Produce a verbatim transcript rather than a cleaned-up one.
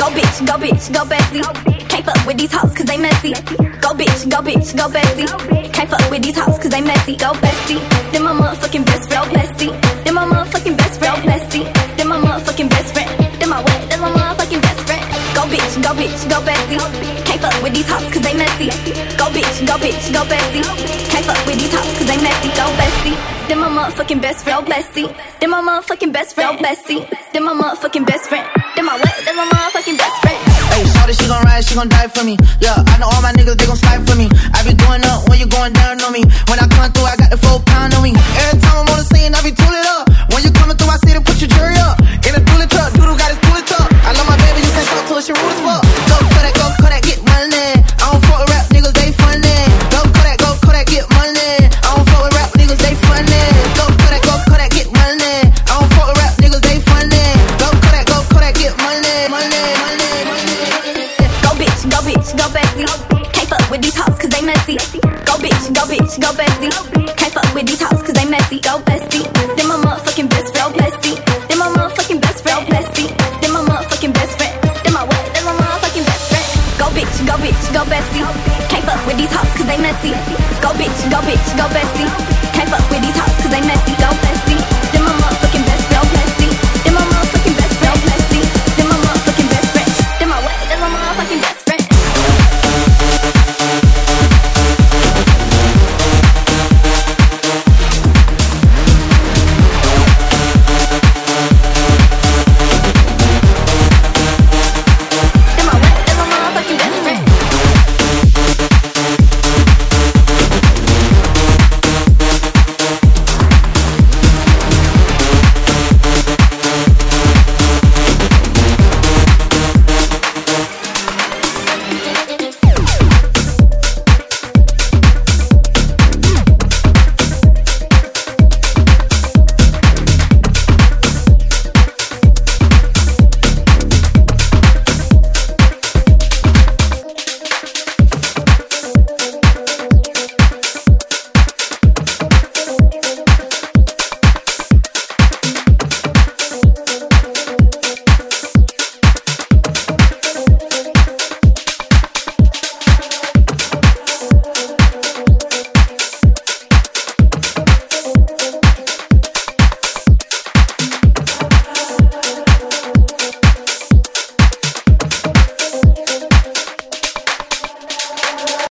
Go bitch, go bitch, go bestie. Can't fuck with these hoes cause they messy. Go bitch, go bitch, go bestie. Can't fuck with these hoes cause they messy. Go bestie. Then my motherfucking best friend, bestie. Then my motherfucking best friend, bestie. Then my motherfucking best friend. Then my what? Then my motherfucking best friend. Go bitch, go bitch, go bestie. Can't fuck with these hoes cause they messy. Go bitch, go bitch, go bestie. Can't fuck with these hoes cause they messy. Go bestie. Then my motherfucking best friend, bestie. Then my motherfucking best friend, bestie. Then my motherfucking best friend. Then my what? Then my motherfucking best friend. Hey, shorty, she gon' ride, she gon' die for me. Yeah, I know all my niggas, they gon' slide for me. I be going up when you going down on me. When I come through, I got the full pound on me. Every time I'm on the scene, I be tooling up. When you coming through, I see them put your jury up. In a dually truck, doodle got his bullet up. I love my baby, you can't stop till she rude as fuck. Go Kodak, go Kodak, get money. I don't fuck with rap niggas, they funny. Go Kodak, go Kodak, get money. I don't fuck with rap niggas, they funny. Go Kodak, go Kodak, get money. I don't fuck with rap niggas, they funny. Go Kodak, go Kodak, get money, money, money, money. Go bitch, go bitch, go bestie. Can't fuck with these hoes cause they messy. Go bitch, go bitch, go bestie. Can't fuck with these hoes cause they messy. Go bestie. Then my motherfucking best friend, bestie. Then my motherfucking best friend, bestie. Then my motherfucking best friend. Then my what? Then my motherfucking best friend. Go bitch, go bitch, go bestie. Can't fuck with these hoes cause they messy. Go bitch, go bitch, go bestie. Can't fuck with these hoes cause they messy. Go bestie.